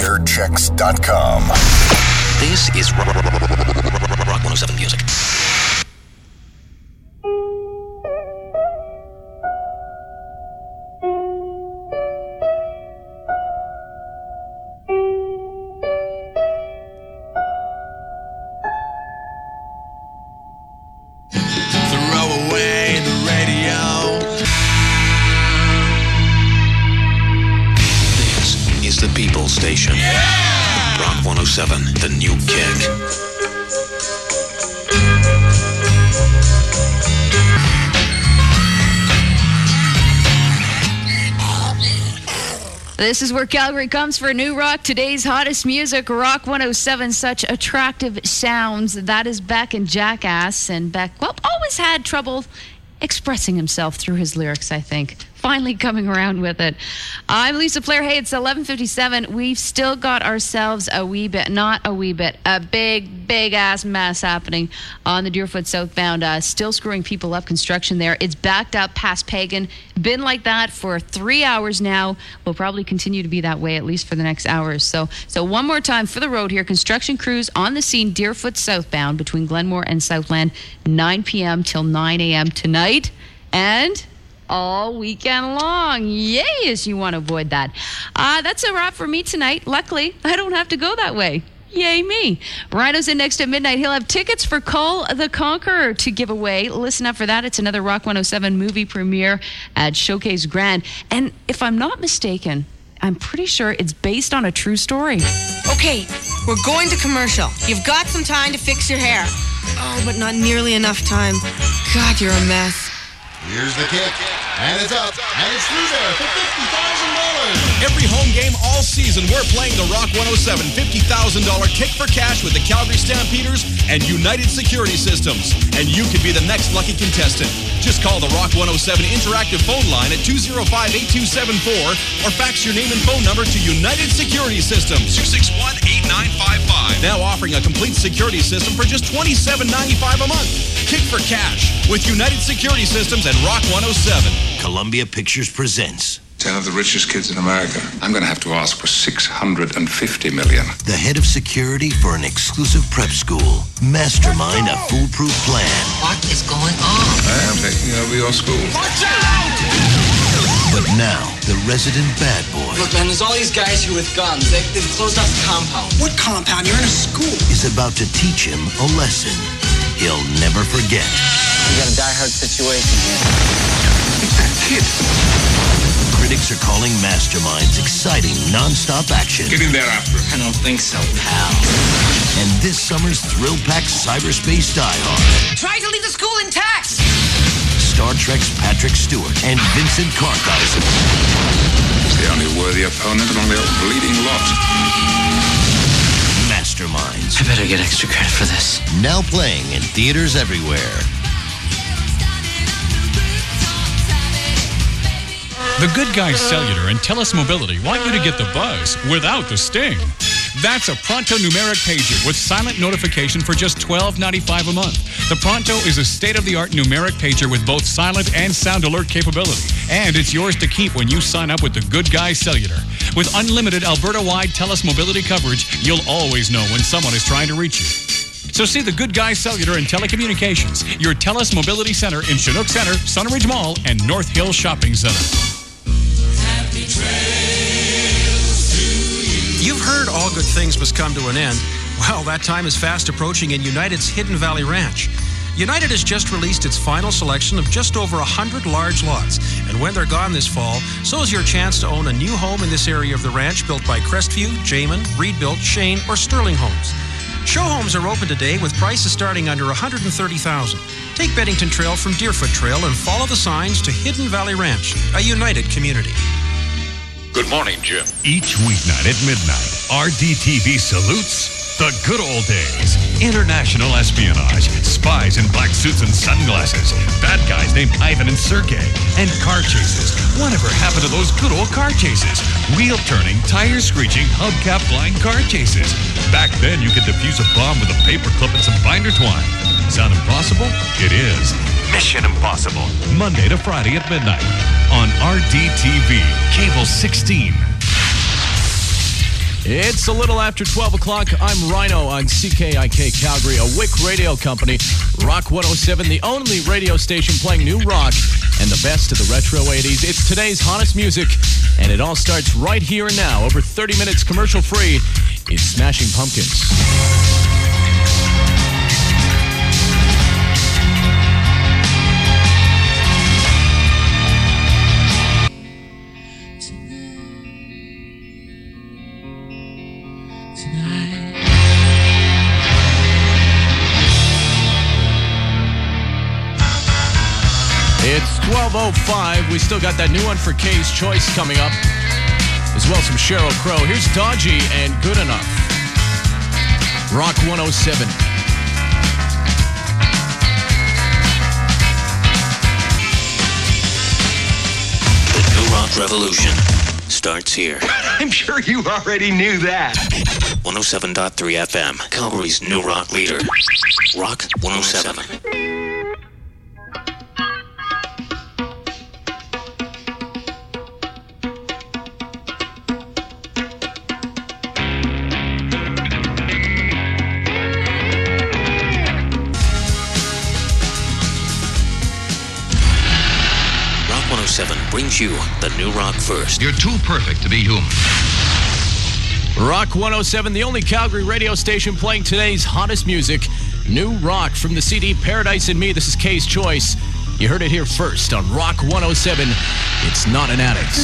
Nerdchecks.com. This is Rock 107 Music. The People Station. Yeah! Rock 107, the new kick. This is where Calgary comes for new rock. Today's hottest music, Rock 107, such attractive sounds. That is Beck and Jackass. And Beck, well, always had trouble expressing himself through his lyrics, I think. Finally coming around with it. I'm Lisa Flair. Hey, it's 11:57. We've still got ourselves a big ass mess happening on the Deerfoot southbound. Still screwing people up. Construction there. It's backed up past Pagan. Been like that for 3 hours now. Will probably continue to be that way at least for the next hours. So one more time for the road here. Construction crews on the scene, Deerfoot southbound between Glenmore and Southland, 9 p.m. till 9 a.m. tonight. And all weekend long. Yes, you want to avoid that. That's a wrap for me tonight. Luckily, I don't have to go that way. Yay me. Rhino's in next at midnight. He'll have tickets for Kull the Conqueror to give away. Listen up for that. It's another Rock 107 movie premiere at Showcase Grand. And if I'm not mistaken, I'm pretty sure it's based on a true story. Okay, we're going to commercial. You've got some time to fix your hair. Oh, but not nearly enough time. God, you're a mess. Here's the kick, and it's up, and it's through there for $50,000. Every home game all season, we're playing the Rock 107 $50,000 kick for cash with the Calgary Stampeders and United Security Systems. And you could be the next lucky contestant. Just call the Rock 107 interactive phone line at 205-8274 or fax your name and phone number to United Security Systems, 261-8955. Now offering a complete security system for just $27.95 a month. Kick for cash with United Security Systems and Rock 107. Columbia Pictures presents 10 of the richest kids in America. I'm going to have to ask for $650 million. the head of security for an exclusive prep school. Mastermind a foolproof plan. What is going on? I am taking over your school. Watch out! But now, the resident bad boy Look, man, there's all these guys here with guns. They've closed off the compound. What compound? You're in a school. is about to teach him a lesson he'll never forget. We got a die-hard situation here. It's that kid. Critics are calling Mastermind's exciting non-stop action. Get in there after him. I don't think so, pal. And this summer's thrill-packed cyberspace diehard. Try to leave the school intact. Star Trek's Patrick Stewart and Vincent Kartheiser. He's the only worthy opponent among the whole bleeding lot. Masterminds. I better get extra credit for this. Now playing in theaters everywhere. The Good Guys Cellular and TELUS Mobility want you to get the buzz without the sting. That's a Pronto numeric pager with silent notification for just $12.95 a month. The Pronto is a state-of-the-art numeric pager with both silent and sound alert capability. And it's yours to keep when you sign up with the Good Guys Cellular. With unlimited Alberta-wide TELUS Mobility coverage, you'll always know when someone is trying to reach you. So see the Good Guys Cellular and Telecommunications, your TELUS Mobility Center in Chinook Center, Sunridge Mall, and North Hill Shopping Center. You've heard all good things must come to an end. Well, that time is fast approaching in United's Hidden Valley Ranch. United has just released its final selection of just over 100 large lots. And when they're gone this fall, so is your chance to own a new home in this area of the ranch built by Crestview, Jamin, Reed-Built, Shane, or Sterling Homes. Show homes are open today with prices starting under $130,000. Take Beddington Trail from Deerfoot Trail and follow the signs to Hidden Valley Ranch, a United community. Good morning, Jim. Each weeknight at midnight, RDTV salutes the good old days. International espionage, spies in black suits and sunglasses, bad guys named Ivan and Sergei, and car chases. Whatever happened to those good old car chases? Wheel-turning, tire-screeching, hubcap-flying car chases. Back then, you could defuse a bomb with a paperclip and some binder twine. Sound impossible? It is. Mission Impossible. Monday to Friday at midnight on RDTV, Cable 16. It's a little after 12 o'clock. I'm Rhino on CKIK Calgary, a WIC radio company. Rock 107, the only radio station playing new rock and the best of the retro 80s. It's today's hottest music, and it all starts right here and now. Over 30 minutes commercial free. It's Smashing Pumpkins. It's 12:05. We still got that new one for Kay's Choice coming up, as well as some Sheryl Crow. Here's Dodgy and Good Enough. Rock 107. The new rock revolution starts here. I'm sure you already knew that. 107.3 FM, Calgary's new rock leader. Rock 107. Brings you the new rock first. You're too perfect to be human. Rock 107, the only Calgary radio station playing today's hottest music. New rock from the CD Paradise and Me. This is Kay's Choice. You heard it here first on Rock 107. It's Not an Addict.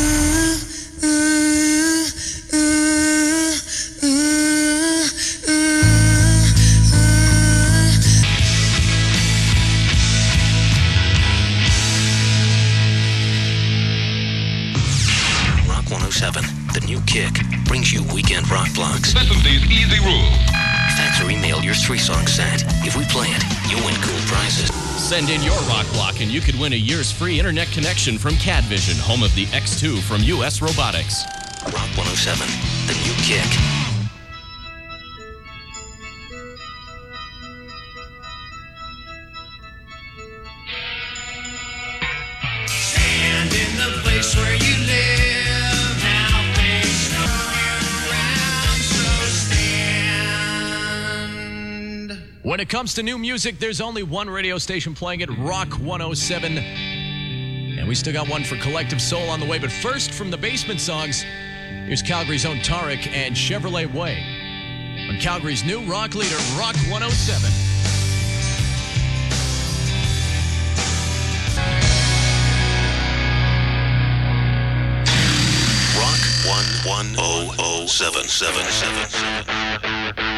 The new Kick brings you weekend rock blocks. Listen to these easy rules. Fax or email your 3-song set. If we play it, you win cool prizes. Send in your rock block and you could win a year's free internet connection from CADvision, home of the X2 from US Robotics. Rock 107, the new Kick. Stand in the place where you live. When it comes to new music, there's only one radio station playing it, Rock 107. And we still got one for Collective Soul on the way. But first, from the Basement Songs, here's Calgary's own Tarek and Chevrolet Way on Calgary's new rock leader, Rock 107. Rock 1100777.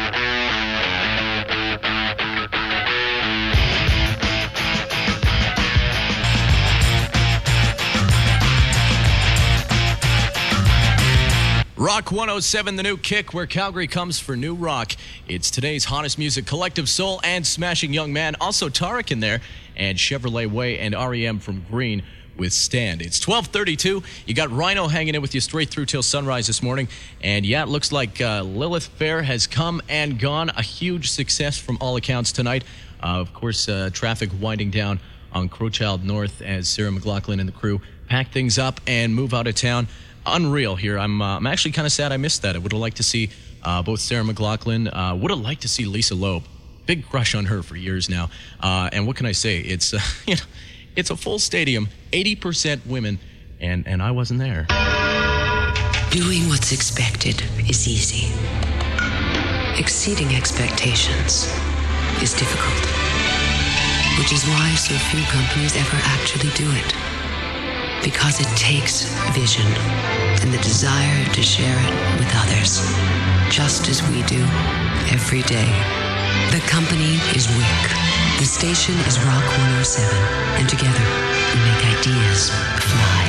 Rock 107, the new Kick, where Calgary comes for new rock. It's today's hottest music, Collective Soul and Smashing Young Man. Also Tarek in there, and Chevrolet Way and REM from Green with Stand. It's 12:32. You got Rhino hanging in with you straight through till sunrise this morning. And yeah, it looks like Lilith Fair has come and gone. A huge success from all accounts tonight. Of course, traffic winding down on Crowchild North as Sarah McLachlan and the crew pack things up and move out of town. Unreal here. I'm actually kind of sad I missed that. I would have liked to see both Sarah McLachlan. Would have liked to see Lisa Loeb. Big crush on her for years now. And what can I say? It's it's a full stadium, 80% women, and I wasn't there. Doing what's expected is easy. Exceeding expectations is difficult, which is why so few companies ever actually do it. Because it takes vision and the desire to share it with others, just as we do every day. The company is WIC. The station is Rock 107, and together we make ideas fly.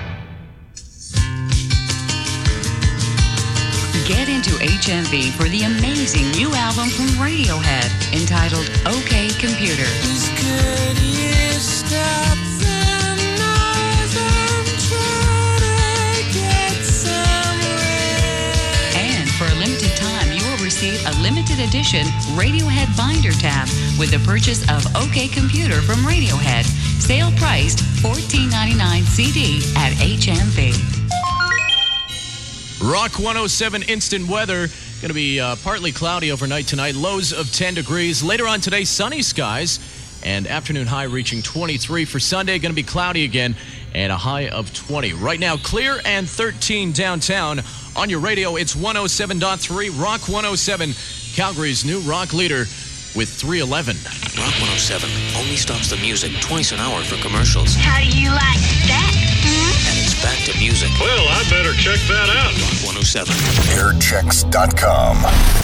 Get into HMV for the amazing new album from Radiohead entitled OK Computer. And for a limited time, you will receive a limited edition Radiohead binder tab with the purchase of OK Computer from Radiohead. Sale priced $14.99 CD at HMV. Rock 107 instant weather. Going to be partly cloudy overnight tonight. Lows of 10 degrees. Later on today, sunny skies. And afternoon high reaching 23 for Sunday. Going to be cloudy again and a high of 20. Right now, clear and 13 downtown. On your radio, it's 107.3 Rock 107, Calgary's new rock leader with 311. Rock 107 only stops the music twice an hour for commercials. How do you like that? And it's back to music. Well, I better check that out. Rock 107. Airchecks.com.